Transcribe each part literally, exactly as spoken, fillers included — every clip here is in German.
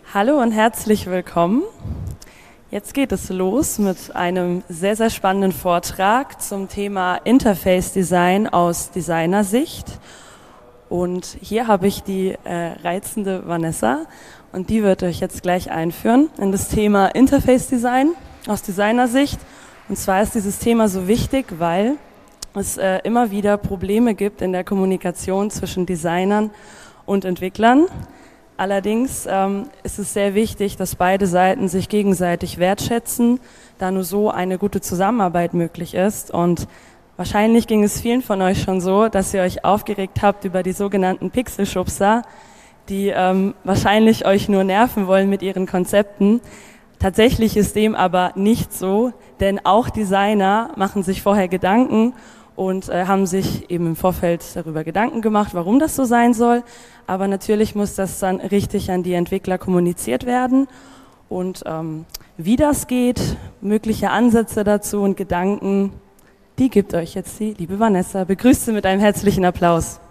Hallo und herzlich willkommen. Jetzt geht es los mit einem sehr, sehr spannenden Vortrag zum Thema Interface Design aus Designersicht. Und hier habe ich die äh, reizende Vanessa und die wird euch jetzt gleich einführen in das Thema Interface Design aus Designersicht. Und zwar ist dieses Thema so wichtig, weil es äh, immer wieder Probleme gibt in der Kommunikation zwischen Designern und Entwicklern. Allerdings ähm, ist es sehr wichtig, dass beide Seiten sich gegenseitig wertschätzen, da nur so eine gute Zusammenarbeit möglich ist. Und wahrscheinlich ging es vielen von euch schon so, dass ihr euch aufgeregt habt über die sogenannten Pixelschubser, die ähm, wahrscheinlich euch nur nerven wollen mit ihren Konzepten. Tatsächlich ist dem aber nicht so, denn auch Designer machen sich vorher Gedanken und äh, haben sich eben im Vorfeld darüber Gedanken gemacht, warum das so sein soll. Aber natürlich muss das dann richtig an die Entwickler kommuniziert werden. Und ähm, wie das geht, mögliche Ansätze dazu und Gedanken, die gibt euch jetzt die liebe Vanessa. Begrüßt sie mit einem herzlichen Applaus.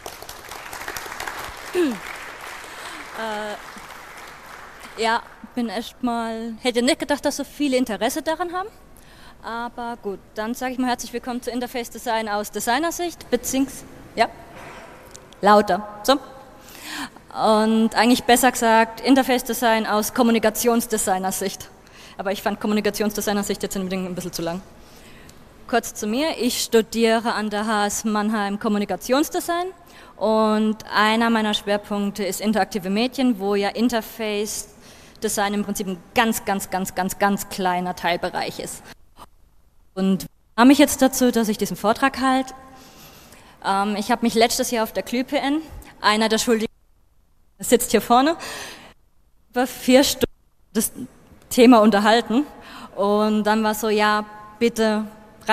Äh, ja, bin erstmal, hätte nicht gedacht, dass so viele Interesse daran haben. Aber gut, dann sage ich mal herzlich willkommen zu Interface Design aus Designersicht, beziehungsweise, ja, lauter, so. Und eigentlich besser gesagt, Interface Design aus Kommunikationsdesignersicht. Aber ich fand Kommunikationsdesignersicht jetzt unbedingt ein bisschen zu lang. Kurz zu mir, ich studiere an der H S Mannheim Kommunikationsdesign und einer meiner Schwerpunkte ist interaktive Medien, wo ja Interface Design im Prinzip ein ganz, ganz, ganz, ganz, ganz kleiner Teilbereich ist. Und kam ich jetzt dazu, dass ich diesen Vortrag halte. Ähm, ich habe mich letztes Jahr auf der K L P N, einer der Schuldigen sitzt hier vorne, über vier Stunden das Thema unterhalten. Und dann war so, ja, bitte.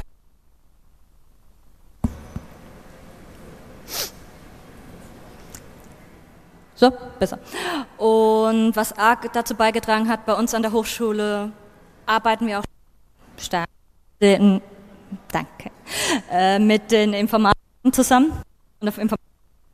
So, besser. Und was arg dazu beigetragen hat, bei uns an der Hochschule arbeiten wir auch stark. Den, danke, äh, mit den Informatikern zusammen. Und auf Inform-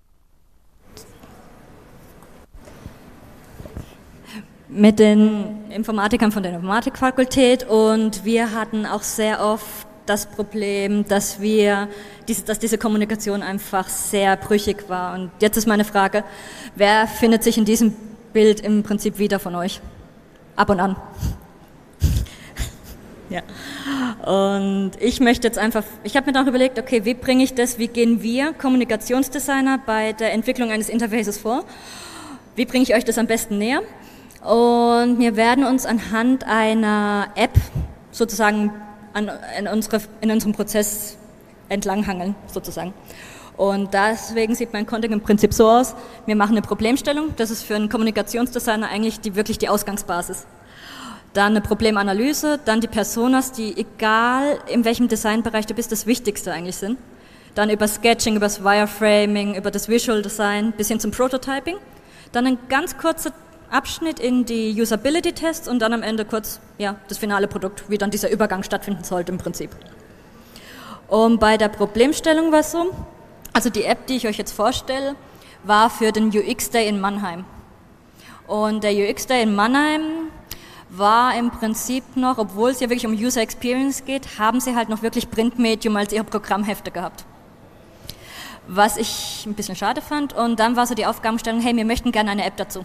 mit den Informatikern von der Informatikfakultät und wir hatten auch sehr oft das Problem, dass wir, diese, dass diese Kommunikation einfach sehr brüchig war. Und jetzt ist meine Frage, wer findet sich in diesem Bild im Prinzip wieder von euch? Ab und an. Ja. Und ich möchte jetzt einfach, ich habe mir dann auch überlegt, okay, wie bringe ich das, wie gehen wir Kommunikationsdesigner bei der Entwicklung eines Interfaces vor? Wie bringe ich euch das am besten näher? Und wir werden uns anhand einer App sozusagen an, in, unsere, in unserem Prozess entlanghangeln, sozusagen. Und deswegen sieht mein Content im Prinzip so aus, wir machen eine Problemstellung, das ist für einen Kommunikationsdesigner eigentlich die, wirklich die Ausgangsbasis. Dann eine Problemanalyse, dann die Personas, die egal in welchem Designbereich du bist, das Wichtigste eigentlich sind. Dann über Sketching, über das Wireframing, über das Visual Design bis hin zum Prototyping. Dann ein ganz kurzer Abschnitt in die Usability-Tests und dann am Ende kurz ja, das finale Produkt, wie dann dieser Übergang stattfinden sollte im Prinzip. Und bei der Problemstellung war es so, also die App, die ich euch jetzt vorstelle, war für den U X Day in Mannheim. Und der U X Day in Mannheim war im Prinzip noch, obwohl es ja wirklich um User Experience geht, haben sie halt noch wirklich Printmedium als ihre Programmhefte gehabt. Was ich ein bisschen schade fand. Und dann war so die Aufgabenstellung, hey, wir möchten gerne eine App dazu.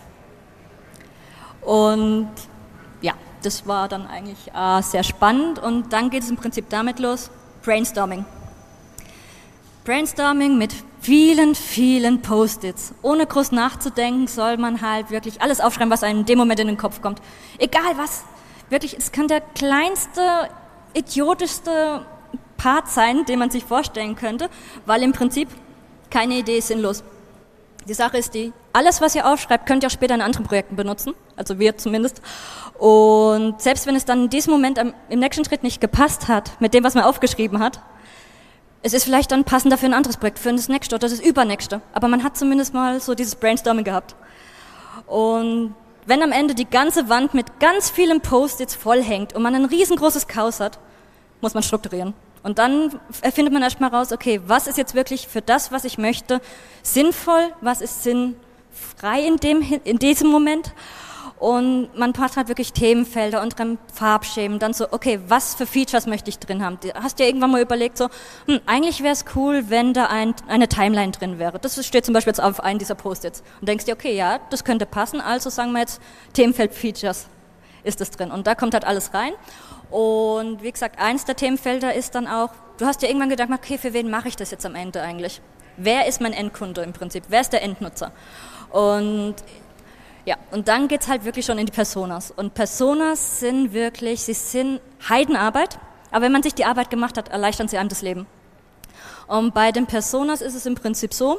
Und ja, das war dann eigentlich äh, sehr spannend. Und dann geht es im Prinzip damit los, Brainstorming. Brainstorming mit vielen, vielen Post-its. Ohne groß nachzudenken, soll man halt wirklich alles aufschreiben, was einem in dem Moment in den Kopf kommt. Egal was. Wirklich, es kann der kleinste, idiotischste Part sein, den man sich vorstellen könnte, weil im Prinzip keine Idee ist sinnlos. Die Sache ist die, alles, was ihr aufschreibt, könnt ihr auch später in anderen Projekten benutzen. Also wir zumindest. Und selbst wenn es dann in diesem Moment im nächsten Schritt nicht gepasst hat, mit dem, was man aufgeschrieben hat, es ist vielleicht dann passender für ein anderes Projekt, für das nächste oder das übernächste. Aber man hat zumindest mal so dieses Brainstorming gehabt. Und wenn am Ende die ganze Wand mit ganz vielen Post-its vollhängt und man ein riesengroßes Chaos hat, muss man strukturieren. Und dann erfindet man erstmal raus, okay, was ist jetzt wirklich für das, was ich möchte, sinnvoll, was ist sinnfrei in, dem, in diesem Moment. Und man hat halt wirklich Themenfelder und dann Farbschemen, dann so, okay, was für Features möchte ich drin haben? Hast du dir irgendwann mal überlegt, so, hm, eigentlich wäre es cool, wenn da ein, eine Timeline drin wäre. Das steht zum Beispiel jetzt auf einem dieser Post-its. Und denkst dir, okay, ja, das könnte passen, also sagen wir jetzt Themenfeld Features ist das drin. Und da kommt halt alles rein. Und wie gesagt, eins der Themenfelder ist dann auch, du hast dir irgendwann gedacht, okay, für wen mache ich das jetzt am Ende eigentlich? Wer ist mein Endkunde im Prinzip? Wer ist der Endnutzer? Und ja, und dann geht's halt wirklich schon in die Personas. Und Personas sind wirklich, sie sind Heidenarbeit, aber wenn man sich die Arbeit gemacht hat, erleichtern sie einem das Leben. Und bei den Personas ist es im Prinzip so,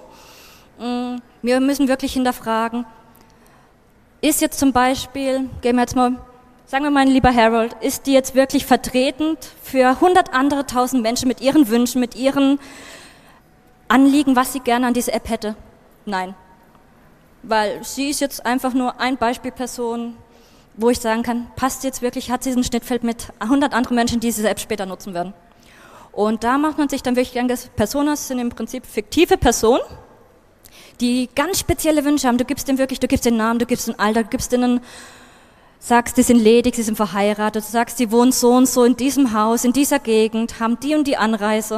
wir müssen wirklich hinterfragen, ist jetzt zum Beispiel, gehen wir jetzt mal, sagen wir mal, lieber Harold, ist die jetzt wirklich vertretend für hundert andere tausend Menschen mit ihren Wünschen, mit ihren Anliegen, was sie gerne an diese App hätte? Nein. Weil sie ist jetzt einfach nur ein Beispielperson, wo ich sagen kann, passt jetzt wirklich, hat sie ein Schnittfeld mit hundert anderen Menschen, die diese App später nutzen werden. Und da macht man sich dann wirklich Gedanken, Personas sind im Prinzip fiktive Personen, die ganz spezielle Wünsche haben. Du gibst denen wirklich, du gibst den Namen, du gibst den Alter, du gibst denen, sagst, die sind ledig, sie sind verheiratet, du sagst, sie wohnen so und so in diesem Haus, in dieser Gegend, haben die und die Anreise.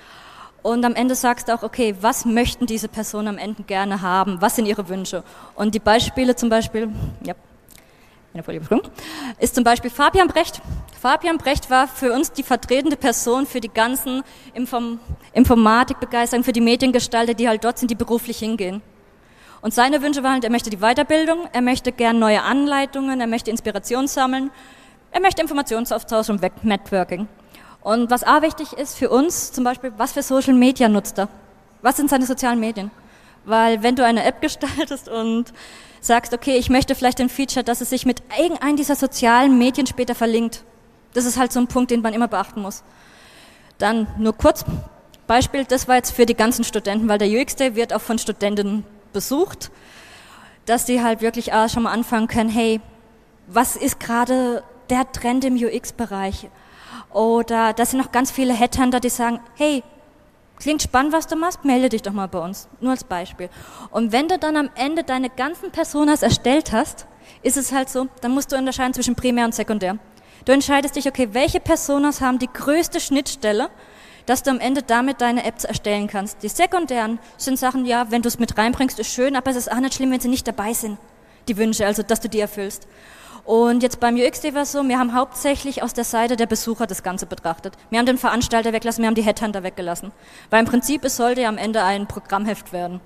Und am Ende sagst du auch, okay, was möchten diese Personen am Ende gerne haben? Was sind ihre Wünsche? Und die Beispiele zum Beispiel, ja, eine Folie besprungen, ist zum Beispiel Fabian Brecht. Fabian Brecht war für uns die vertretende Person für die ganzen Inform- Informatikbegeisterung, für die Mediengestalter, die halt dort sind, die beruflich hingehen. Und seine Wünsche waren halt, er möchte die Weiterbildung, er möchte gern neue Anleitungen, er möchte Inspiration sammeln, er möchte Informationsaustausch und Networking. Und was auch wichtig ist für uns, zum Beispiel, was für Social Media nutzt er? Was sind seine sozialen Medien? Weil wenn du eine App gestaltest und sagst, okay, ich möchte vielleicht ein Feature, dass es sich mit irgendeinem dieser sozialen Medien später verlinkt. Das ist halt so ein Punkt, den man immer beachten muss. Dann nur kurz, Beispiel, das war jetzt für die ganzen Studenten, weil der U X Day wird auch von Studenten besucht, dass die halt wirklich auch schon mal anfangen können, hey, was ist gerade der Trend im U X-Bereich? Oder da sind noch ganz viele Headhunter, die sagen, hey, klingt spannend, was du machst, melde dich doch mal bei uns. Nur als Beispiel. Und wenn du dann am Ende deine ganzen Personas erstellt hast, ist es halt so, dann musst du unterscheiden zwischen Primär und Sekundär. Du entscheidest dich, okay, welche Personas haben die größte Schnittstelle, dass du am Ende damit deine Apps erstellen kannst. Die sekundären sind Sachen, ja, wenn du es mit reinbringst, ist schön, aber es ist auch nicht schlimm, wenn sie nicht dabei sind, die Wünsche, also dass du die erfüllst. Und jetzt beim U X Day war es so, wir haben hauptsächlich aus der Seite der Besucher das Ganze betrachtet. Wir haben den Veranstalter weggelassen, wir haben die Headhunter weggelassen. Weil im Prinzip, es sollte ja am Ende ein Programmheft werden.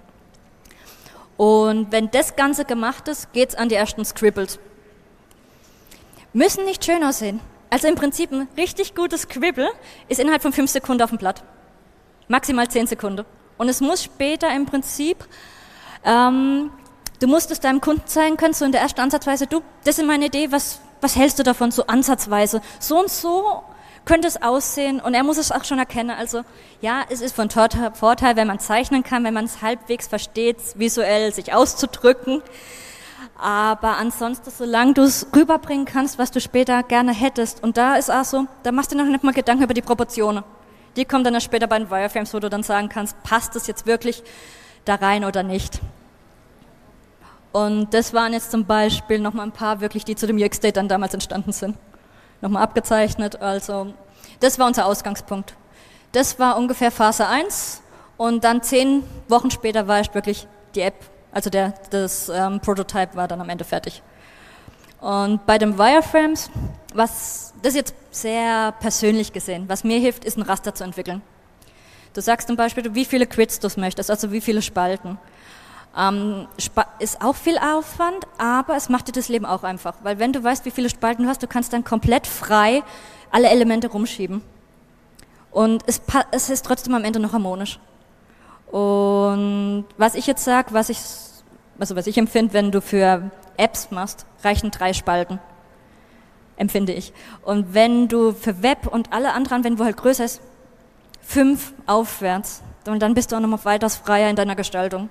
Und wenn das Ganze gemacht ist, geht's an die ersten Scribbles. Müssen nicht schön aussehen. Also im Prinzip ein richtig gutes Scribble ist innerhalb von fünf Sekunden auf dem Blatt. Maximal zehn Sekunden. Und es muss später im Prinzip... Ähm, Du musst es deinem Kunden zeigen können, so in der ersten Ansatzweise, du, das ist meine Idee, was, was hältst du davon, so ansatzweise? So und so könnte es aussehen und er muss es auch schon erkennen. Also ja, es ist von Vorteil, wenn man zeichnen kann, wenn man es halbwegs versteht, visuell sich auszudrücken. Aber ansonsten, solange du es rüberbringen kannst, was du später gerne hättest, und da ist auch so, da machst du noch nicht mal Gedanken über die Proportionen. Die kommen dann später bei den Wireframes, wo du dann sagen kannst, passt es jetzt wirklich da rein oder nicht. Und das waren jetzt zum Beispiel nochmal ein paar wirklich, die zu dem U X Day dann damals entstanden sind. Nochmal abgezeichnet, also das war unser Ausgangspunkt. Das war ungefähr Phase eins und dann zehn Wochen später war erst wirklich die App, also der, das ähm, Prototype war dann am Ende fertig. Und bei den Wireframes, was, das ist jetzt sehr persönlich gesehen, was mir hilft, ist ein Raster zu entwickeln. Du sagst zum Beispiel, wie viele Grids du möchtest, also wie viele Spalten. Ähm, ist auch viel Aufwand, aber es macht dir das Leben auch einfach. Weil wenn du weißt, wie viele Spalten du hast, du kannst dann komplett frei alle Elemente rumschieben. Und es, es ist trotzdem am Ende noch harmonisch. Und was ich jetzt sage, was ich, also was ich empfinde, wenn du für Apps machst, reichen drei Spalten. Empfinde ich. Und wenn du für Web und alle anderen, wenn du halt größer ist, fünf aufwärts. Und dann bist du auch noch weitaus freier in deiner Gestaltung.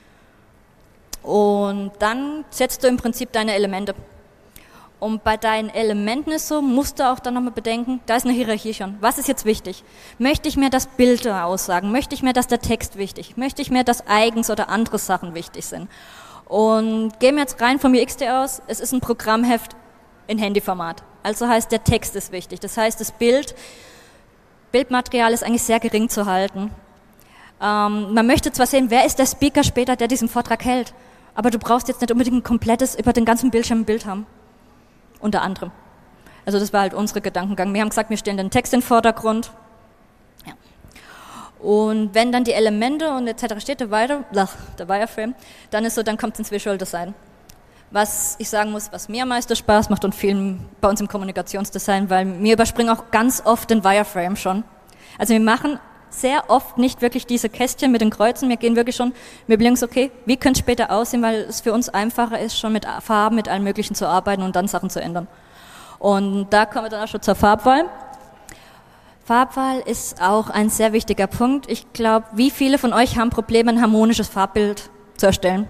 Und dann setzt du im Prinzip deine Elemente. Und bei deinen Elementen ist so, musst du auch dann nochmal bedenken, da ist eine Hierarchie schon. Was ist jetzt wichtig? Möchte ich mir das Bild aussagen? Möchte ich mir, dass der Text wichtig? Möchte ich mir, dass eigens oder andere Sachen wichtig sind? Und gehen wir jetzt rein vom U X D aus, es ist ein Programmheft in Handyformat. Also heißt, der Text ist wichtig. Das heißt, das Bild, Bildmaterial ist eigentlich sehr gering zu halten. Ähm, man möchte zwar sehen, wer ist der Speaker später, der diesen Vortrag hält, aber du brauchst jetzt nicht unbedingt ein komplettes, über den ganzen Bildschirm ein Bild haben. Unter anderem. Also das war halt unsere Gedankengang. Wir haben gesagt, wir stellen den Text in den Vordergrund. Ja. Und wenn dann die Elemente und et cetera steht, der, Wire, der Wireframe, dann ist so, dann kommt es ins Visual Design. Was ich sagen muss, was mir am meisten Spaß macht und vielen bei uns im Kommunikationsdesign, weil wir überspringen auch ganz oft den Wireframe schon. Also wir machen sehr oft nicht wirklich diese Kästchen mit den Kreuzen, wir gehen wirklich schon, wir überlegen uns, okay, wie könnte es später aussehen, weil es für uns einfacher ist, schon mit Farben, mit allem Möglichen zu arbeiten und dann Sachen zu ändern. Und da kommen wir dann auch schon zur Farbwahl. Farbwahl ist auch ein sehr wichtiger Punkt. Ich glaube, wie viele von euch haben Probleme, ein harmonisches Farbbild zu erstellen?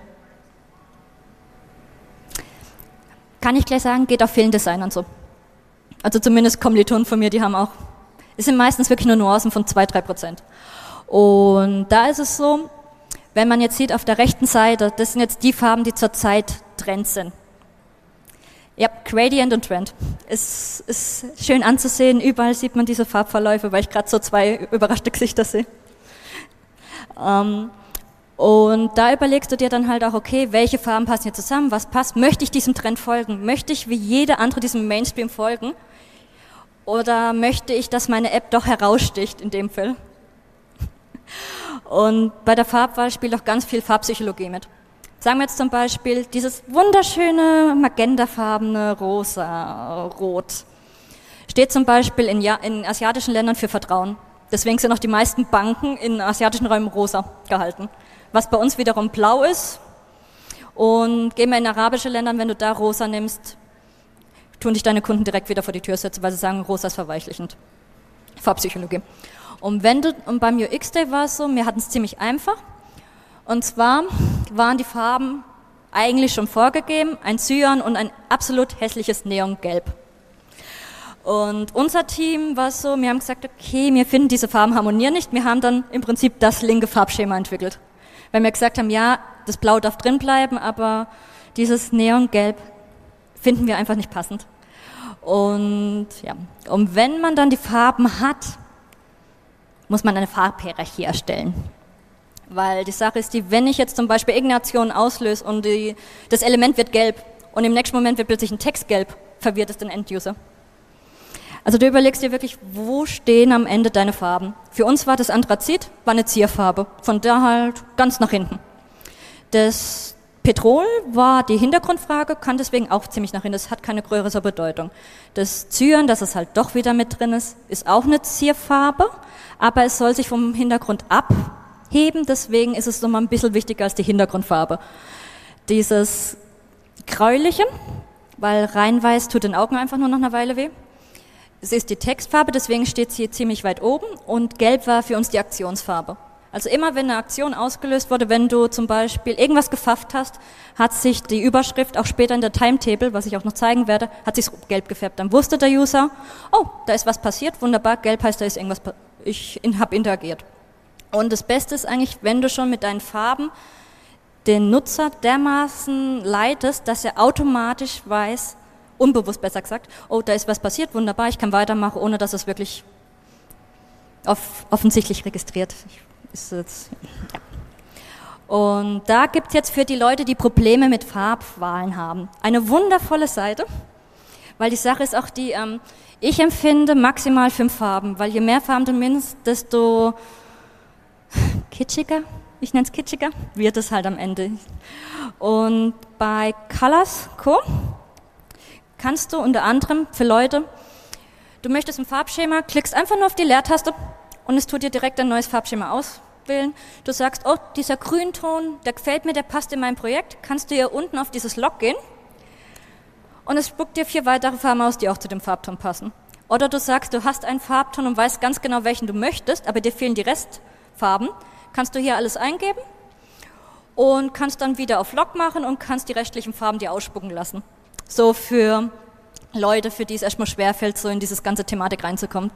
Kann ich gleich sagen, geht auch vielen Designern so. Also zumindest Kommilitonen von mir, die haben auch, es sind meistens wirklich nur Nuancen von zwei bis drei Prozent. Und da ist es so, wenn man jetzt sieht auf der rechten Seite, das sind jetzt die Farben, die zurzeit Trend sind. Ja, Gradient und Trend. Es ist schön anzusehen, überall sieht man diese Farbverläufe, weil ich gerade so zwei überraschte Gesichter sehe. Ähm, und da überlegst du dir dann halt auch, okay, welche Farben passen hier zusammen, was passt, möchte ich diesem Trend folgen, möchte ich wie jeder andere diesem Mainstream folgen oder möchte ich, dass meine App doch heraussticht in dem Fall. Und bei der Farbwahl spielt auch ganz viel Farbpsychologie mit. Sagen wir jetzt zum Beispiel dieses wunderschöne magentafarbene Rosa, Rot. Steht zum Beispiel in, ja, in asiatischen Ländern für Vertrauen. Deswegen sind auch die meisten Banken in asiatischen Räumen rosa gehalten. Was bei uns wiederum blau ist. Und gehen wir in arabische Länder, wenn du da rosa nimmst, tun dich deine Kunden direkt wieder vor die Tür setzen, weil sie sagen, rosa ist verweichlichend. Farbpsychologie. Und, wenn du, und beim U X Day war es so, wir hatten es ziemlich einfach. Und zwar waren die Farben eigentlich schon vorgegeben, ein Cyan und ein absolut hässliches Neongelb. Und unser Team war so, wir haben gesagt, okay, wir finden diese Farben harmonieren nicht, wir haben dann im Prinzip das linke Farbschema entwickelt. Weil wir gesagt haben, ja, das Blau darf drin bleiben, aber dieses Neongelb finden wir einfach nicht passend. Und ja, und wenn man dann die Farben hat, muss man eine Farbhierarchie erstellen. Weil die Sache ist die, wenn ich jetzt zum Beispiel irgendeine Aktion auslöse und die, das Element wird gelb und im nächsten Moment wird plötzlich ein Text gelb, verwirrt es den End-User. Also du überlegst dir wirklich, wo stehen am Ende deine Farben. Für uns war das Anthrazit, war eine Zierfarbe, von da halt ganz nach hinten. Das Petrol war die Hintergrundfrage, kann deswegen auch ziemlich nach hinten, das hat keine größere Bedeutung. Das Cyan, dass es halt doch wieder mit drin ist, ist auch eine Zierfarbe, aber es soll sich vom Hintergrund abheben, deswegen ist es nochmal ein bisschen wichtiger als die Hintergrundfarbe. Dieses Gräuliche, weil rein weiß tut den Augen einfach nur nach einer Weile weh. Es ist die Textfarbe, deswegen steht sie ziemlich weit oben und gelb war für uns die Aktionsfarbe. Also immer wenn eine Aktion ausgelöst wurde, wenn du zum Beispiel irgendwas gefafft hast, hat sich die Überschrift auch später in der Timetable, was ich auch noch zeigen werde, hat sich gelb gefärbt. Dann wusste der User, oh, da ist was passiert, wunderbar, gelb heißt, da ist irgendwas, ich habe interagiert. Und das Beste ist eigentlich, wenn du schon mit deinen Farben den Nutzer dermaßen leitest, dass er automatisch weiß, unbewusst besser gesagt, oh, da ist was passiert, wunderbar, ich kann weitermachen, ohne dass es wirklich off- offensichtlich registriert ist. Jetzt, ja. Und da gibt es jetzt für die Leute, die Probleme mit Farbwahlen haben, eine wundervolle Seite, weil die Sache ist auch die, ähm, ich empfinde maximal fünf Farben, weil je mehr Farben du nimmst, desto kitschiger, ich nenne es kitschiger, wird es halt am Ende. Und bei Colors Co. kannst du unter anderem für Leute, du möchtest ein Farbschema, klickst einfach nur auf die Leertaste und es tut dir direkt ein neues Farbschema auswählen. Du sagst, oh, dieser Grünton, der gefällt mir, der passt in mein Projekt, kannst du hier unten auf dieses Log gehen und es spuckt dir vier weitere Farben aus, die auch zu dem Farbton passen. Oder du sagst, du hast einen Farbton und weißt ganz genau, welchen du möchtest, aber dir fehlen die Restfarben, kannst du hier alles eingeben und kannst dann wieder auf Log machen und kannst die restlichen Farben dir ausspucken lassen. So für Leute, für die es erstmal schwerfällt, so in dieses ganze Thematik reinzukommen.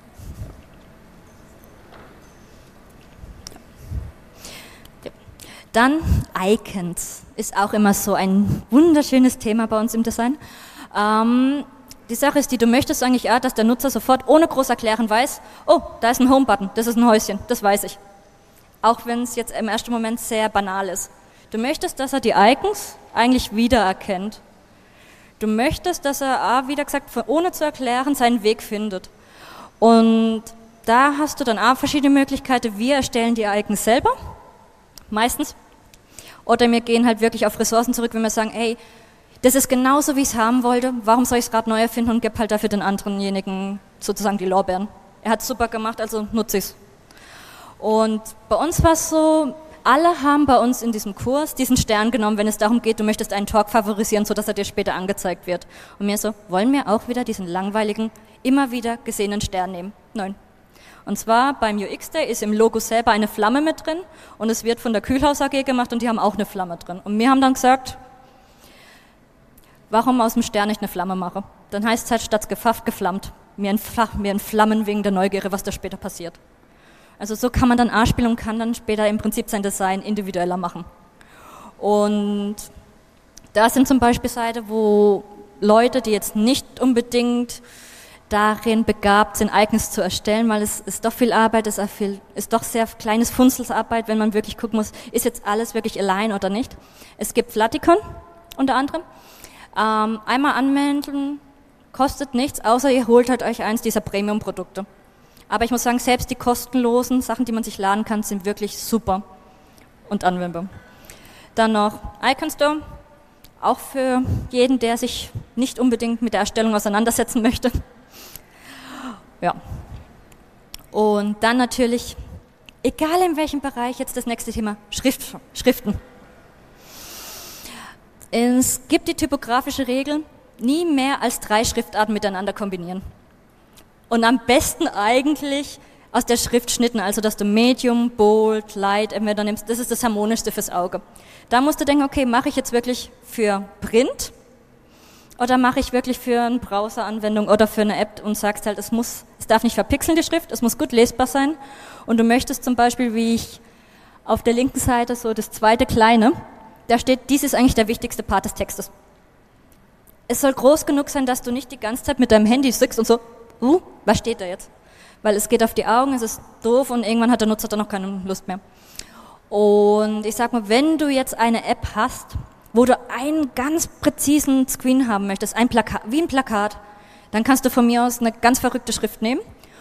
Ja. Ja. Dann Icons ist auch immer so ein wunderschönes Thema bei uns im Design. Ähm, die Sache ist die, du möchtest eigentlich auch, dass der Nutzer sofort ohne groß erklären weiß, oh, da ist ein Home-Button, das ist ein Häuschen, das weiß ich. Auch wenn es jetzt im ersten Moment sehr banal ist. Du möchtest, dass er die Icons eigentlich wiedererkennt. Du möchtest, dass er, wie gesagt, ohne zu erklären, seinen Weg findet. Und da hast du dann auch verschiedene Möglichkeiten. Wir erstellen die Icons selber, meistens. Oder wir gehen halt wirklich auf Ressourcen zurück, wenn wir sagen, hey, das ist genauso, wie ich es haben wollte, warum soll ich es gerade neu erfinden und gebe halt dafür den anderenjenigen sozusagen die Lorbeeren. Er hat es super gemacht, also nutze ich es. Und bei uns war es so, alle haben bei uns in diesem Kurs diesen Stern genommen, wenn es darum geht, du möchtest einen Talk favorisieren, sodass er dir später angezeigt wird. Und mir so, wollen wir auch wieder diesen langweiligen, immer wieder gesehenen Stern nehmen? Nein. Und zwar beim U X Day ist im Logo selber eine Flamme mit drin und es wird von der Kühlhaus A G gemacht und die haben auch eine Flamme drin. Und wir haben dann gesagt, warum aus dem Stern nicht eine Flamme machen? Dann heißt es halt statt gefafft, geflammt. Mir in Flammen wegen der Neugierde, was da später passiert. Also so kann man dann A-Spielen und kann dann später im Prinzip sein Design individueller machen. Und da sind zum Beispiel Seiten, wo Leute, die jetzt nicht unbedingt darin begabt sind, Icons zu erstellen, weil es ist doch viel Arbeit, es ist, viel, ist doch sehr kleines Funzelsarbeit, wenn man wirklich gucken muss, ist jetzt alles wirklich allein oder nicht. Es gibt Flaticon unter anderem. Ähm, einmal anmelden, kostet nichts, außer ihr holt halt euch eins dieser Premium-Produkte. Aber ich muss sagen, selbst die kostenlosen Sachen, die man sich laden kann, sind wirklich super und anwendbar. Dann noch Icon Store, auch für jeden, der sich nicht unbedingt mit der Erstellung auseinandersetzen möchte. Ja. Und dann natürlich, egal in welchem Bereich, jetzt das nächste Thema, Schrift, Schriften. Es gibt die typografische Regel, nie mehr als drei Schriftarten miteinander kombinieren. Und am besten eigentlich aus der Schrift schnitten, also dass du Medium, Bold, Light entweder nimmst, das ist das Harmonischste fürs Auge. Da musst du denken, okay, mache ich jetzt wirklich für Print oder mache ich wirklich für eine Browser-Anwendung oder für eine App und sagst halt, es muss, es darf nicht verpixeln, die Schrift, es muss gut lesbar sein und du möchtest zum Beispiel, wie ich auf der linken Seite so das zweite kleine, da steht, dies ist eigentlich der wichtigste Part des Textes. Es soll groß genug sein, dass du nicht die ganze Zeit mit deinem Handy sitzt und so, uh, was steht da jetzt? Weil es geht auf die Augen, es ist doof und irgendwann hat der Nutzer dann noch keine Lust mehr. Und ich sag mal, wenn du jetzt eine App hast, wo du einen ganz präzisen Screen haben möchtest, ein Plakat, wie ein Plakat, dann kannst du von mir aus eine ganz verrückte Schrift nehmen.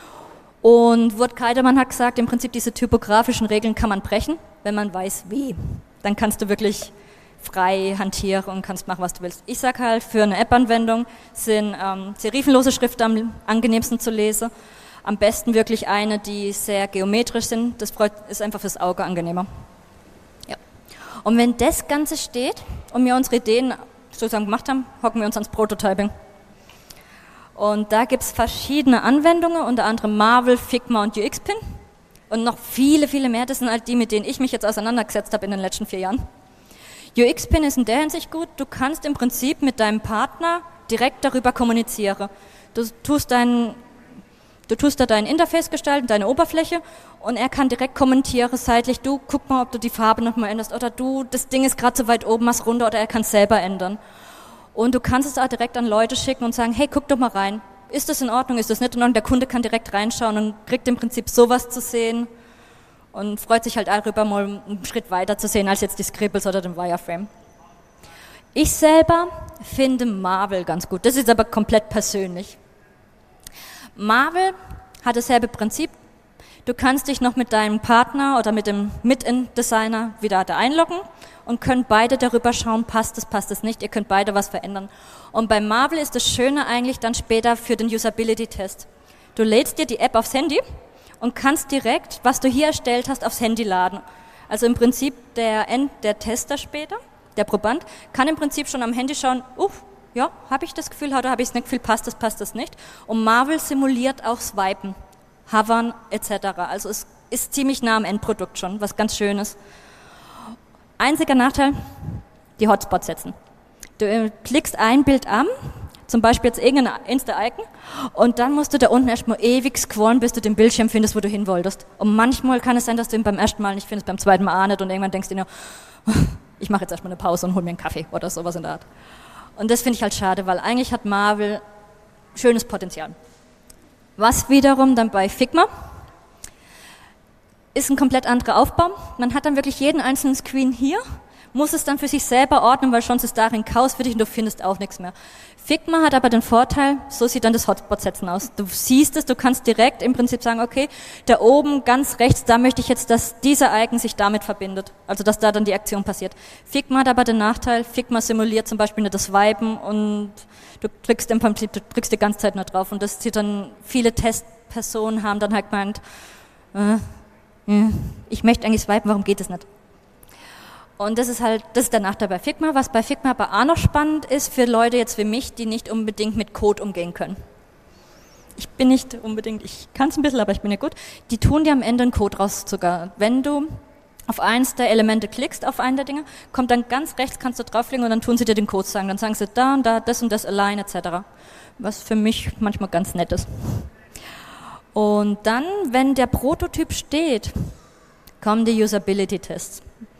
Und Wurt Keidemann hat gesagt, im Prinzip diese typografischen Regeln kann man brechen, wenn man weiß wie. Dann kannst du wirklich frei hantieren und kannst machen, was du willst. Ich sage halt, für eine App-Anwendung sind ähm, serifenlose Schriften am angenehmsten zu lesen. Am besten wirklich eine, die sehr geometrisch sind. Das ist einfach fürs Auge angenehmer. Ja. Und wenn das Ganze steht und wir unsere Ideen sozusagen gemacht haben, hocken wir uns ans Prototyping. Und da gibt es verschiedene Anwendungen, unter anderem Marvel, Figma und U X Pin. Und noch viele, viele mehr. Das sind halt die, mit denen ich mich jetzt auseinandergesetzt habe in den letzten vier Jahren. U X Pin ist in der Hinsicht gut, du kannst im Prinzip mit deinem Partner direkt darüber kommunizieren. Du tust, dein, du tust da dein Interface gestalten, deine Oberfläche und er kann direkt kommentieren seitlich, du guck mal, ob du die Farbe nochmal änderst oder du, das Ding ist gerade so weit oben, mach's runter oder er kann es selber ändern. Und du kannst es auch direkt an Leute schicken und sagen, hey, guck doch mal rein, ist das in Ordnung, ist das nicht in Ordnung? Der Kunde kann direkt reinschauen und kriegt im Prinzip sowas zu sehen. Und freut sich halt darüber, mal einen Schritt weiter zu sehen, als jetzt die Scribbles oder den Wireframe. Ich selber finde Marvel ganz gut. Das ist aber komplett persönlich. Marvel hat dasselbe Prinzip. Du kannst dich noch mit deinem Partner oder mit dem Mit-In-Designer wieder da einloggen und könnt beide darüber schauen, passt es, passt es nicht. Ihr könnt beide was verändern. Und bei Marvel ist das Schöne eigentlich dann später für den Usability-Test. Du lädst dir die App aufs Handy und kannst direkt, was du hier erstellt hast, aufs Handy laden. Also im Prinzip der, End, der Tester später, der Proband, kann im Prinzip schon am Handy schauen, uff, ja, habe ich das Gefühl oder habe ich das nicht Gefühl, passt das, passt das nicht. Und Marvel simuliert auch Swipen, Hovern et cetera. Also es ist ziemlich nah am Endprodukt schon, was ganz schön ist. Einziger Nachteil, die Hotspots setzen. Du klickst ein Bild an, zum Beispiel jetzt irgendein Insta-Icon, und dann musst du da unten erstmal ewig scrollen, bis du den Bildschirm findest, wo du hin wolltest. Und manchmal kann es sein, dass du ihn beim ersten Mal nicht findest, beim zweiten Mal auch nicht, und irgendwann denkst du dir, ich mache jetzt erstmal eine Pause und hol mir einen Kaffee oder sowas in der Art. Und das finde ich halt schade, weil eigentlich hat Marvel schönes Potenzial. Was wiederum dann bei Figma ist ein komplett anderer Aufbau. Man hat dann wirklich jeden einzelnen Screen hier, muss es dann für sich selber ordnen, weil sonst ist darin Chaos für dich und du findest auch nichts mehr. Figma hat aber den Vorteil, so sieht dann das Hotspot-Setzen aus. Du siehst es, du kannst direkt im Prinzip sagen, okay, da oben ganz rechts, da möchte ich jetzt, dass dieser Icon sich damit verbindet. Also, dass da dann die Aktion passiert. Figma hat aber den Nachteil, Figma simuliert zum Beispiel nicht das Swipen und du drückst im Prinzip, du drückst die ganze Zeit nur drauf, und das sieht dann, viele Testpersonen haben dann halt gemeint, äh, ich möchte eigentlich swipen, warum geht das nicht? Und das ist halt, das ist der Nachteil bei Figma. Was bei Figma aber auch noch spannend ist für Leute jetzt wie mich, die nicht unbedingt mit Code umgehen können. Ich bin nicht unbedingt, ich kann es ein bisschen, aber ich bin nicht gut. Die tun dir am Ende einen Code raus sogar. Wenn du auf eins der Elemente klickst, auf einen der Dinge, kommt dann ganz rechts, kannst du draufklicken und dann tun sie dir den Code sagen. Dann sagen sie da und da, das und das align et cetera. Was für mich manchmal ganz nett ist. Und dann, wenn der Prototyp steht, kommen die Usability-Tests.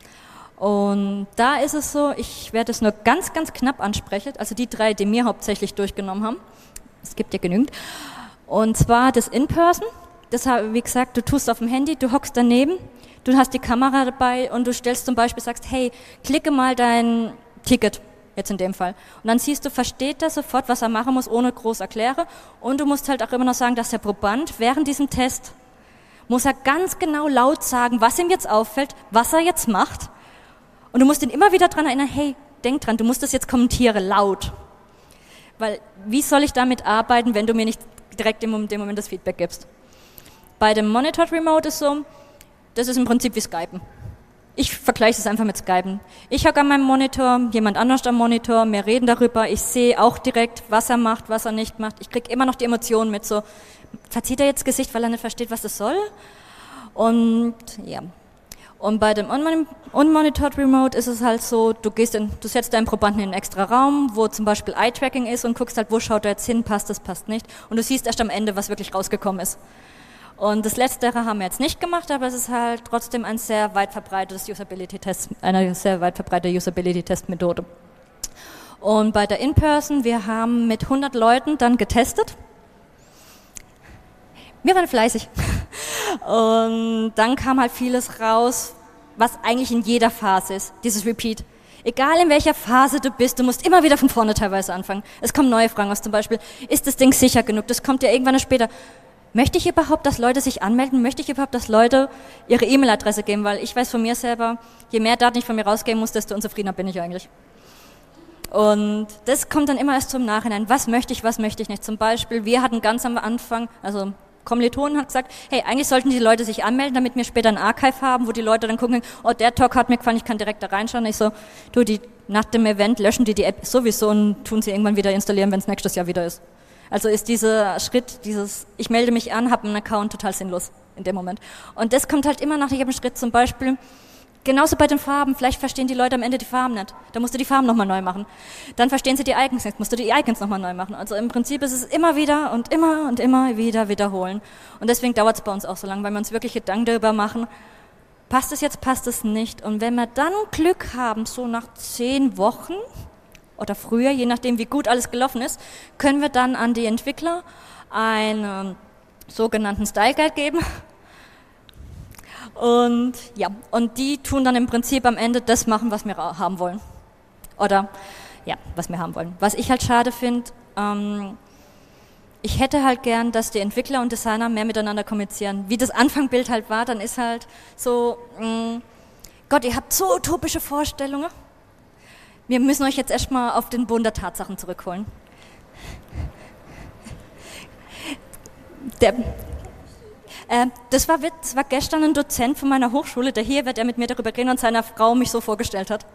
Und da ist es so, ich werde es nur ganz, ganz knapp ansprechen, also die drei, die wir hauptsächlich durchgenommen haben. Es gibt ja genügend. Und zwar das In-Person. Das, wie gesagt, du tust auf dem Handy, du hockst daneben, du hast die Kamera dabei und du stellst zum Beispiel, sagst, hey, klicke mal dein Ticket, jetzt in dem Fall. Und dann siehst du, versteht er sofort, was er machen muss, ohne groß erklären. Und du musst halt auch immer noch sagen, dass der Proband während diesem Test muss er ganz genau laut sagen, was ihm jetzt auffällt, was er jetzt macht. Und du musst ihn immer wieder dran erinnern, hey, denk dran, du musst das jetzt kommentieren, laut. Weil, wie soll ich damit arbeiten, wenn du mir nicht direkt in dem Moment das Feedback gibst? Bei dem Monitored Remote ist so, das ist im Prinzip wie Skypen. Ich vergleiche es einfach mit Skypen. Ich hocke an meinem Monitor, jemand anders am Monitor, wir reden darüber, ich sehe auch direkt, was er macht, was er nicht macht. Ich kriege immer noch die Emotionen mit, so, verzieht er jetzt das Gesicht, weil er nicht versteht, was das soll? Und, ja. Und bei dem Unmonitored Remote ist es halt so, du gehst in, du setzt deinen Probanden in einen extra Raum, wo zum Beispiel Eye-Tracking ist und guckst halt, wo schaut er jetzt hin, passt das, passt nicht. Und du siehst erst am Ende, was wirklich rausgekommen ist. Und das Letztere haben wir jetzt nicht gemacht, aber es ist halt trotzdem ein sehr weit verbreitetes Usability-Test, eine sehr weit verbreitete Usability-Test-Methode. Und bei der In-Person, wir haben mit hundert Leuten dann getestet. Wir waren fleißig. Und dann kam halt vieles raus, was eigentlich in jeder Phase ist, dieses Repeat. Egal in welcher Phase du bist, du musst immer wieder von vorne teilweise anfangen. Es kommen neue Fragen aus, zum Beispiel, ist das Ding sicher genug? Das kommt ja irgendwann später. Möchte ich überhaupt, dass Leute sich anmelden? Möchte ich überhaupt, dass Leute ihre E-Mail-Adresse geben? Weil ich weiß von mir selber, je mehr Daten ich von mir rausgeben muss, desto unzufriedener bin ich eigentlich. Und das kommt dann immer erst zum Nachhinein. Was möchte ich, was möchte ich nicht? Zum Beispiel, wir hatten ganz am Anfang, also Kommilitonen hat gesagt, hey, eigentlich sollten die Leute sich anmelden, damit wir später ein Archive haben, wo die Leute dann gucken, oh, der Talk hat mir gefallen, ich kann direkt da reinschauen. Ich so, du, die, nach dem Event löschen die die App sowieso und tun sie irgendwann wieder installieren, wenn es nächstes Jahr wieder ist. Also ist dieser Schritt, dieses, ich melde mich an, habe einen Account, total sinnlos in dem Moment. Und das kommt halt immer nach jedem Schritt, zum Beispiel, genauso bei den Farben, vielleicht verstehen die Leute am Ende die Farben nicht. Da musst du die Farben nochmal neu machen. Dann verstehen sie die Icons nicht, musst du die Icons nochmal neu machen. Also im Prinzip ist es immer wieder und immer und immer wieder wiederholen. Und deswegen dauert es bei uns auch so lange, weil wir uns wirklich Gedanken darüber machen, passt es jetzt, passt es nicht. Und wenn wir dann Glück haben, so nach zehn Wochen oder früher, je nachdem wie gut alles gelaufen ist, können wir dann an die Entwickler einen sogenannten Style Guide geben. Und ja, und die tun dann im Prinzip am Ende das machen, was wir haben wollen. Oder ja, was wir haben wollen. Was ich halt schade finde, ähm, ich hätte halt gern, dass die Entwickler und Designer mehr miteinander kommunizieren. Wie das Anfangbild halt war, dann ist halt so, mh, Gott, ihr habt so utopische Vorstellungen. Wir müssen euch jetzt erstmal auf den Boden der Tatsachen zurückholen. Der... Äh, das, war, das war gestern ein Dozent von meiner Hochschule, der hier wird, der mit mir darüber reden und seiner Frau mich so vorgestellt hat.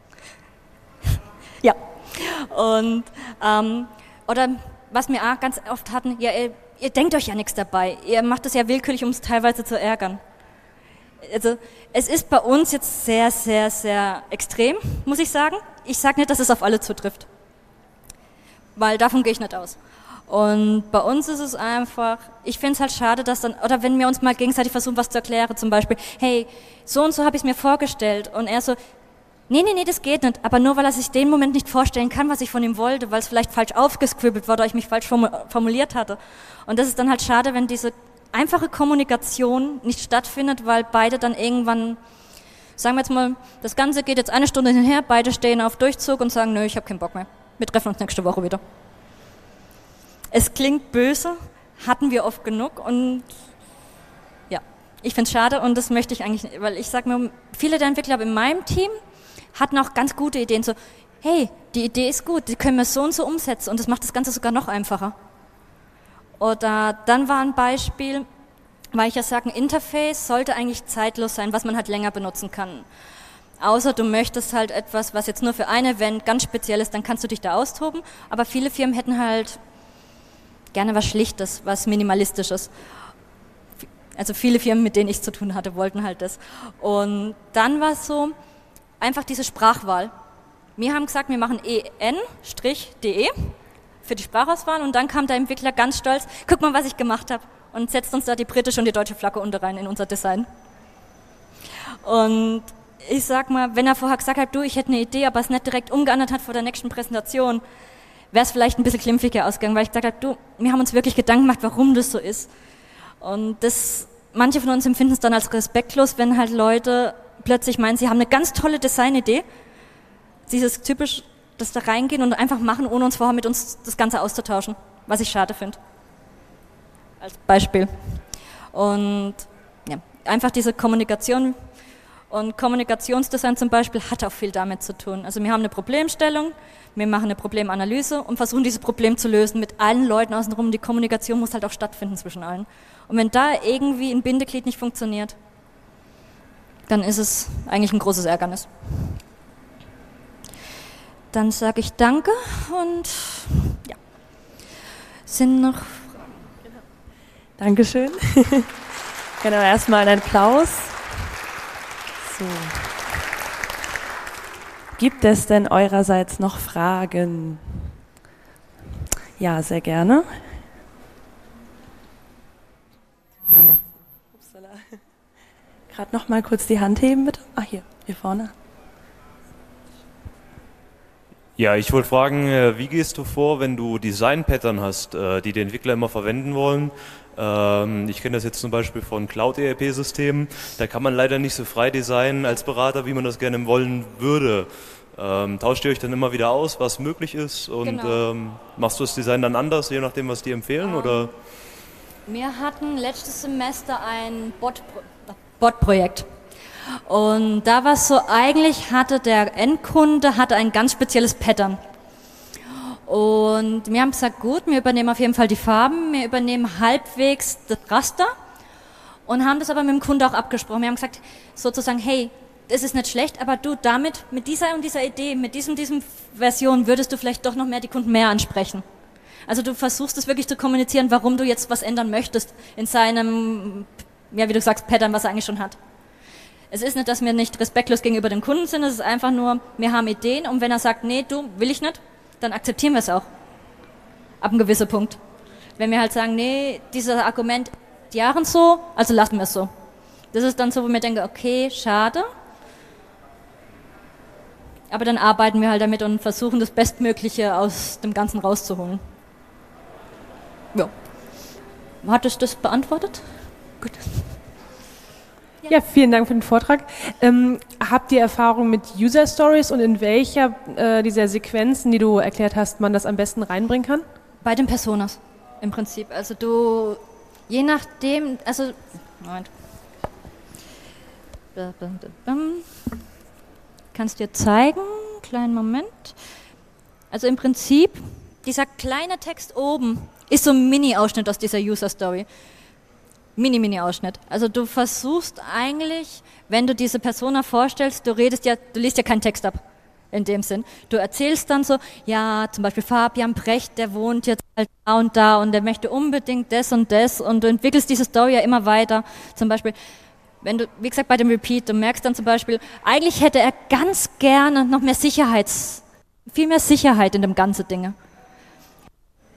Ja. Und, ähm, oder was wir auch ganz oft hatten, ja, ihr, ihr denkt euch ja nichts dabei. Ihr macht es ja willkürlich, um es teilweise zu ärgern. Also, es ist bei uns jetzt sehr, sehr, sehr extrem, muss ich sagen. Ich sage nicht, dass es auf alle zutrifft. weil davon gehe ich nicht aus. Und bei uns ist es einfach, ich finde es halt schade, dass dann, oder wenn wir uns mal gegenseitig versuchen, was zu erklären, zum Beispiel, hey, so und so habe ich es mir vorgestellt und er so, nee, nee, nee, das geht nicht, aber nur weil er sich den Moment nicht vorstellen kann, was ich von ihm wollte, weil es vielleicht falsch aufgescribbelt war oder ich mich falsch formuliert hatte. Und das ist dann halt schade, wenn diese einfache Kommunikation nicht stattfindet, weil beide dann irgendwann, sagen wir jetzt mal, das Ganze geht jetzt eine Stunde hinher, beide stehen auf Durchzug und sagen, nö, ich habe keinen Bock mehr. Wir treffen uns nächste Woche wieder. Es klingt böse, hatten wir oft genug und ja, ich finde es schade und das möchte ich eigentlich nicht, weil ich sage mir, viele der Entwickler in meinem Team hatten auch ganz gute Ideen, so, hey, die Idee ist gut, die können wir so und so umsetzen und das macht das Ganze sogar noch einfacher. Oder dann war ein Beispiel, weil ich ja sage, ein Interface sollte eigentlich zeitlos sein, was man halt länger benutzen kann. Außer du möchtest halt etwas, was jetzt nur für ein Event ganz speziell ist, dann kannst du dich da austoben, aber viele Firmen hätten halt gerne was Schlichtes, was Minimalistisches. Also viele Firmen, mit denen ich zu tun hatte, wollten halt das. Und dann war es so, einfach diese Sprachwahl. Wir haben gesagt, wir machen E N D E für die Sprachauswahl und dann kam der Entwickler ganz stolz, guck mal, was ich gemacht habe und setzt uns da die britische und die deutsche Flagge unter rein in unser Design. Und ich sag mal, wenn er vorher gesagt hat, du, ich hätte eine Idee, aber es nicht direkt umgeändert hat vor der nächsten Präsentation, wäre es vielleicht ein bisschen klimpfiger ausgegangen, weil ich gesagt habe, du, wir haben uns wirklich Gedanken gemacht, warum das so ist. Und das, manche von uns empfinden es dann als respektlos, wenn halt Leute plötzlich meinen, sie haben eine ganz tolle Designidee, dieses typisch, dass da reingehen und einfach machen, ohne uns vorher mit uns das Ganze auszutauschen, was ich schade finde. Als Beispiel. Und ja, einfach diese Kommunikation und Kommunikationsdesign zum Beispiel hat auch viel damit zu tun. Also wir haben eine Problemstellung, wir machen eine Problemanalyse und versuchen dieses Problem zu lösen mit allen Leuten außenrum. Die Kommunikation muss halt auch stattfinden zwischen allen. Und wenn da irgendwie ein Bindeglied nicht funktioniert, dann ist es eigentlich ein großes Ärgernis. Dann sage ich Danke und ja, sind noch Fragen? Dankeschön. Genau, erstmal einen Applaus. So. Gibt es denn eurerseits noch Fragen? Ja, sehr gerne. Upsala. Gerade noch mal kurz die Hand heben, bitte. Ah, hier, hier vorne. Ja, ich wollte fragen, wie gehst du vor, wenn du Design-Pattern hast, die die Entwickler immer verwenden wollen? Ich kenne das jetzt zum Beispiel von Cloud-E R P-Systemen. Da kann man leider nicht so frei designen als Berater, wie man das gerne wollen würde. Ähm, tauscht ihr euch dann immer wieder aus, was möglich ist? Und genau. ähm, machst du das Design dann anders, je nachdem, was die empfehlen? Um, oder? Wir hatten letztes Semester ein Bot-Projekt. Und da war es so, eigentlich hatte der Endkunde hatte ein ganz spezielles Pattern. Und wir haben gesagt, gut, wir übernehmen auf jeden Fall die Farben, wir übernehmen halbwegs das Raster und haben das aber mit dem Kunden auch abgesprochen. Wir haben gesagt, sozusagen, hey, das ist nicht schlecht, aber du damit, mit dieser und dieser Idee, mit diesem, diesem Version würdest du vielleicht doch noch mehr die Kunden mehr ansprechen. Also du versuchst es wirklich zu kommunizieren, warum du jetzt was ändern möchtest in seinem, ja, wie du sagst, Pattern, was er eigentlich schon hat. Es ist nicht, dass wir nicht respektlos gegenüber dem Kunden sind, es ist einfach nur, wir haben Ideen und wenn er sagt, nee, du, will ich nicht, dann akzeptieren wir es auch. Ab einem gewissen Punkt. Wenn wir halt sagen, nee, dieses Argument, die Jahren so, also lassen wir es so. Das ist dann so, wo wir denken, okay, schade. Aber dann arbeiten wir halt damit und versuchen, das Bestmögliche aus dem Ganzen rauszuholen. Ja. Hat es das beantwortet? Gut. Ja, vielen Dank für den Vortrag. Ähm, habt ihr Erfahrung mit User Stories und in welcher äh, dieser Sequenzen, die du erklärt hast, man das am besten reinbringen kann? Bei den Personas im Prinzip. Also du, je nachdem, also, Moment. Kannst dir zeigen, kleinen Moment. Also im Prinzip, dieser kleine Text oben ist so ein Mini-Ausschnitt aus dieser User Story. Mini-Mini-Ausschnitt. Also du versuchst eigentlich, wenn du diese Persona vorstellst, du redest ja, du liest ja keinen Text ab, in dem Sinn. Du erzählst dann so, ja, zum Beispiel Fabian Brecht, der wohnt jetzt halt da und da und der möchte unbedingt das und das und du entwickelst diese Story ja immer weiter. Zum Beispiel, wenn du, wie gesagt, bei dem Repeat, du merkst dann zum Beispiel, eigentlich hätte er ganz gerne noch mehr Sicherheits, viel mehr Sicherheit in dem ganzen Dinge.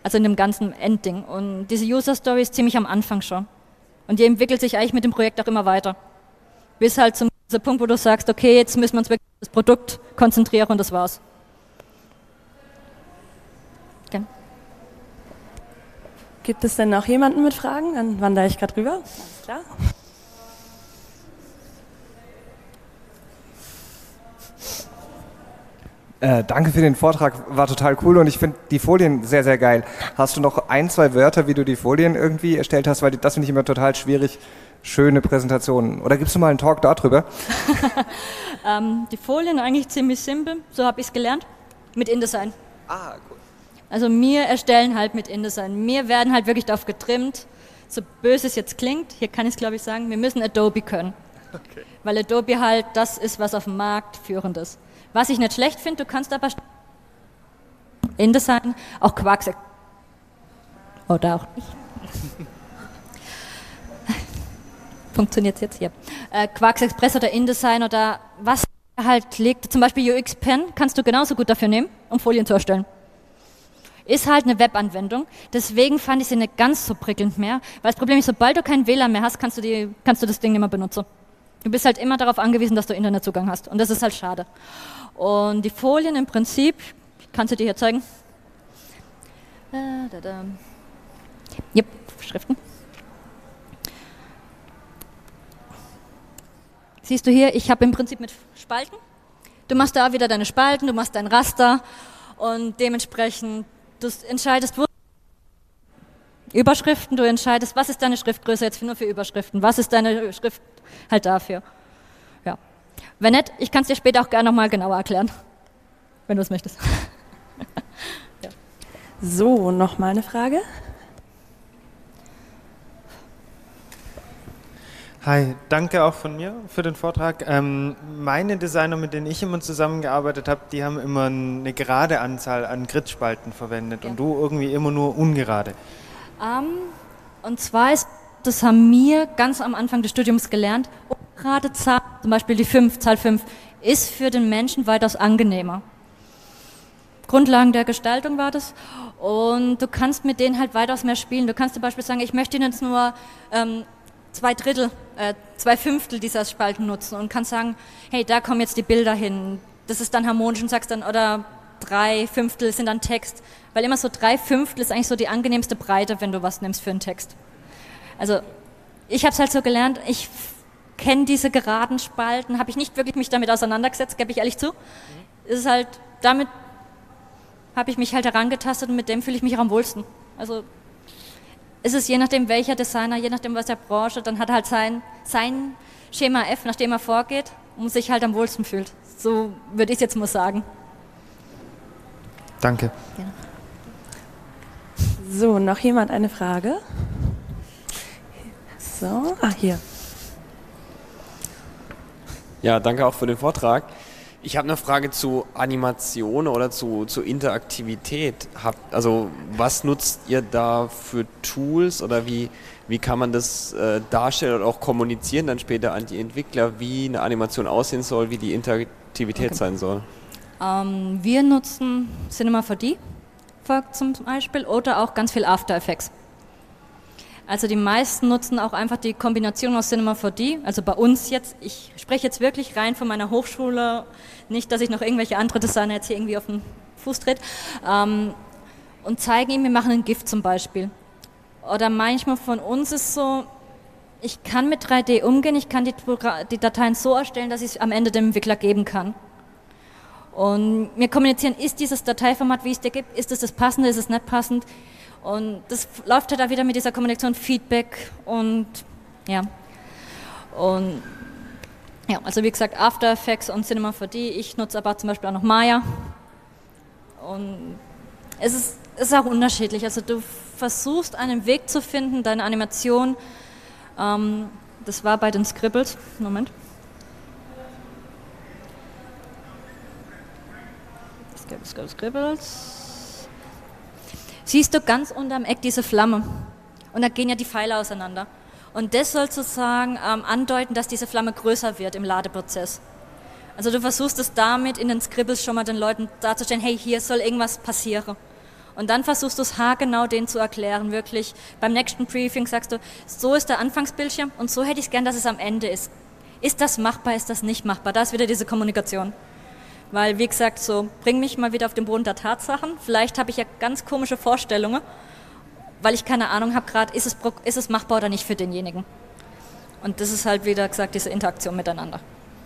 Also in dem ganzen Endding. Und diese User Story ist ziemlich am Anfang schon. Und die entwickelt sich eigentlich mit dem Projekt auch immer weiter. Bis halt zum Punkt, wo du sagst, okay, jetzt müssen wir uns wirklich auf das Produkt konzentrieren und das war's. Okay. Gibt es denn noch jemanden mit Fragen? Dann wandere ich gerade rüber. Alles klar. Äh, danke für den Vortrag, war total cool und ich finde die Folien sehr, sehr geil. Hast du noch ein, zwei Wörter, wie du die Folien irgendwie erstellt hast? Weil die, das finde ich immer total schwierig, schöne Präsentationen. Oder gibst du mal einen Talk darüber? ähm, die Folien eigentlich ziemlich simpel, so habe ich es gelernt, mit InDesign. Ah, cool. Also wir erstellen halt mit InDesign. Wir werden halt wirklich darauf getrimmt, so böse es jetzt klingt, hier kann ich es glaube ich sagen, wir müssen Adobe können. Okay. Weil Adobe halt das ist, was auf dem Markt führend ist. Was ich nicht schlecht finde, du kannst aber InDesign auch Quarks oder auch nicht. Funktioniert jetzt hier. Äh, Quarks Express oder InDesign oder was halt liegt, zum Beispiel U X Pen kannst du genauso gut dafür nehmen, um Folien zu erstellen. Ist halt eine Webanwendung, deswegen fand ich sie nicht ganz so prickelnd mehr, weil das Problem ist, sobald du kein W L A N mehr hast, kannst du, die, kannst du das Ding nicht mehr benutzen. Du bist halt immer darauf angewiesen, dass du Internetzugang hast und das ist halt schade. Und die Folien im Prinzip, kannst du dir hier zeigen? Da, da, da. Yep, Schriften. Siehst du hier, ich habe im Prinzip mit Spalten. Du machst da wieder deine Spalten, du machst dein Raster und dementsprechend, du entscheidest, wo Überschriften, du entscheidest, was ist deine Schriftgröße jetzt nur für Überschriften, was ist deine Schrift halt dafür. Ja. Wenn nicht, ich kann es dir später auch gerne nochmal genauer erklären, wenn du es möchtest. Ja. So, noch mal eine Frage. Hi, danke auch von mir für den Vortrag. Ähm, meine Designer, mit denen ich immer zusammengearbeitet habe, die haben immer eine gerade Anzahl an Gridspalten verwendet, ja. Und du irgendwie immer nur ungerade. Um, und zwar ist, das haben wir ganz am Anfang des Studiums gelernt, ungerade Zahl, zum Beispiel die fünf, Zahl fünf, ist für den Menschen weitaus angenehmer. Grundlagen der Gestaltung war das und du kannst mit denen halt weitaus mehr spielen. Du kannst zum Beispiel sagen, ich möchte jetzt nur ähm, zwei Drittel, äh, zwei Fünftel dieser Spalten nutzen und kannst sagen, hey, da kommen jetzt die Bilder hin, das ist dann harmonisch und sagst dann, oder drei Fünftel sind dann Text, weil immer so drei Fünftel ist eigentlich so die angenehmste Breite, wenn du was nimmst für einen Text. Also ich habe es halt so gelernt, ich kenne diese geraden Spalten, habe ich nicht wirklich mich damit auseinandergesetzt, gebe ich ehrlich zu. Es ist halt, damit habe ich mich halt herangetastet und mit dem fühle ich mich auch am wohlsten. Also es ist je nachdem, welcher Designer, je nachdem, was der Branche, dann hat er halt sein, sein Schema F, nach dem er vorgeht und sich halt am wohlsten fühlt. So würde ich es jetzt mal sagen. Danke. Gerne. So, noch jemand eine Frage? So, ah, hier. Ja, danke auch für den Vortrag. Ich habe eine Frage zu Animation oder zu, zu Interaktivität. Habt, also was nutzt ihr da für Tools oder wie, wie kann man das äh, darstellen oder auch kommunizieren dann später an die Entwickler, wie eine Animation aussehen soll, wie die Interaktivität okay. sein soll? Ähm, wir nutzen Cinema four D zum Beispiel oder auch ganz viel After Effects. Also die meisten nutzen auch einfach die Kombination aus Cinema four D, also bei uns jetzt, ich spreche jetzt wirklich rein von meiner Hochschule, nicht, dass ich noch irgendwelche andere Designer jetzt hier irgendwie auf den Fuß trete, ähm, und zeigen ihm, wir machen ein GIF zum Beispiel. Oder manchmal von uns ist so, ich kann mit drei D umgehen, ich kann die, die Dateien so erstellen, dass ich es am Ende dem Entwickler geben kann. Und wir kommunizieren, ist dieses Dateiformat, wie es dir gibt, ist es das passende, ist es nicht passend? Und das läuft halt da wieder mit dieser Kommunikation Feedback und ja. Und ja, also wie gesagt, After Effects und Cinema four D, ich nutze aber zum Beispiel auch noch Maya. Und es ist, es ist auch unterschiedlich. Also du versuchst einen Weg zu finden, deine Animation, ähm, das war bei den Scribbles, Moment. Scribbles, Scribbles. Siehst du ganz unterm Eck diese Flamme und da gehen ja die Pfeile auseinander. Und das soll sozusagen ähm, andeuten, dass diese Flamme größer wird im Ladeprozess. Also du versuchst es damit in den Scribbles schon mal den Leuten darzustellen, hey, hier soll irgendwas passieren. Und dann versuchst du es haargenau denen zu erklären, wirklich. Beim nächsten Briefing sagst du, so ist der Anfangsbildschirm und so hätte ich es gern, dass es am Ende ist. Ist das machbar, ist das nicht machbar? Da ist wieder diese Kommunikation. Weil, wie gesagt, so, bring mich mal wieder auf den Boden der Tatsachen. Vielleicht habe ich ja ganz komische Vorstellungen, weil ich keine Ahnung habe gerade, ist es, ist es machbar oder nicht für denjenigen. Und das ist halt wieder gesagt, diese Interaktion miteinander.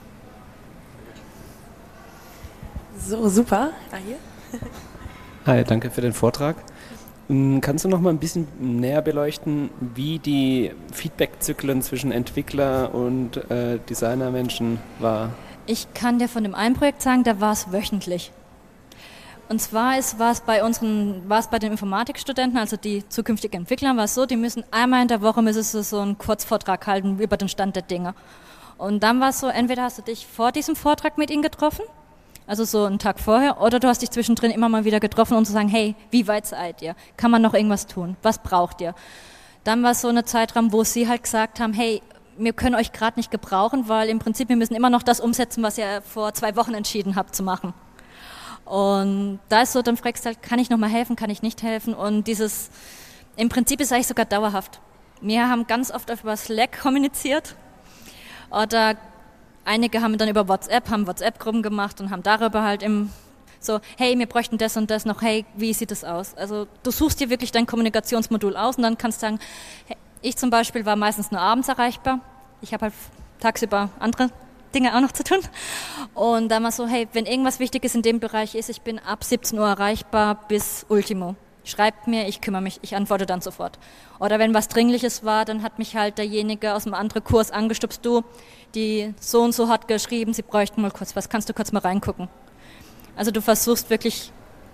So, super. Ah, hier. Hi, danke für den Vortrag. Kannst du noch mal ein bisschen näher beleuchten, wie die Feedback-Zyklen zwischen Entwickler und äh, Designermenschen war? Ich kann dir von dem einen Projekt sagen, da war es wöchentlich. Und zwar ist, war es bei unseren, war es bei den Informatikstudenten, also die zukünftigen Entwickler, war es so, die müssen einmal in der Woche müssen sie so einen Kurzvortrag halten über den Stand der Dinge. Und dann war es so, entweder hast du dich vor diesem Vortrag mit ihnen getroffen, also so einen Tag vorher, oder du hast dich zwischendrin immer mal wieder getroffen, um zu sagen, hey, wie weit seid ihr? Kann man noch irgendwas tun? Was braucht ihr? Dann war es so eine Zeitraum, wo sie halt gesagt haben, hey, wir können euch gerade nicht gebrauchen, weil im Prinzip wir müssen immer noch das umsetzen, was ihr vor zwei Wochen entschieden habt zu machen. Und da ist so, dann fragst du halt, kann ich noch mal helfen, kann ich nicht helfen? Und dieses, im Prinzip ist es eigentlich sogar dauerhaft. Wir haben ganz oft über Slack kommuniziert oder einige haben dann über WhatsApp, haben WhatsApp-Gruppen gemacht und haben darüber halt im so, hey, wir bräuchten das und das noch, hey, wie sieht das aus? Also du suchst dir wirklich dein Kommunikationsmodul aus und dann kannst du sagen, hey, ich zum Beispiel war meistens nur abends erreichbar. Ich habe halt tagsüber andere Dinge auch noch zu tun. Und dann war so, hey, wenn irgendwas Wichtiges in dem Bereich ist, ich bin ab siebzehn Uhr erreichbar bis Ultimo. Schreibt mir, ich kümmere mich, ich antworte dann sofort. Oder wenn was Dringliches war, dann hat mich halt derjenige aus einem anderen Kurs angestupst, du, die so und so hat geschrieben, sie bräuchten mal kurz was, kannst du kurz mal reingucken. Also du versuchst wirklich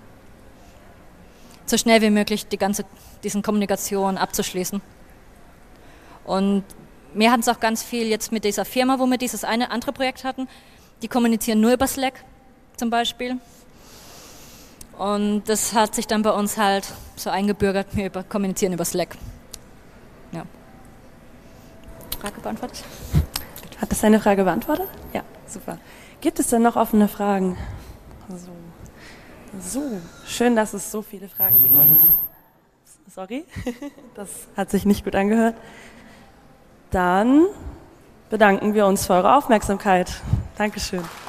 so schnell wie möglich die ganze, diesen Kommunikation abzuschließen. Und wir hatten es auch ganz viel jetzt mit dieser Firma, wo wir dieses eine andere Projekt hatten. Die kommunizieren nur über Slack zum Beispiel. Und das hat sich dann bei uns halt so eingebürgert, wir über, kommunizieren über Slack. Ja. Frage beantwortet? Hat das deine Frage beantwortet? Ja, super. Gibt es denn noch offene Fragen? So, so. Schön, dass es so viele Fragen gibt. Sorry, das hat sich nicht gut angehört. Dann bedanken wir uns für eure Aufmerksamkeit. Dankeschön.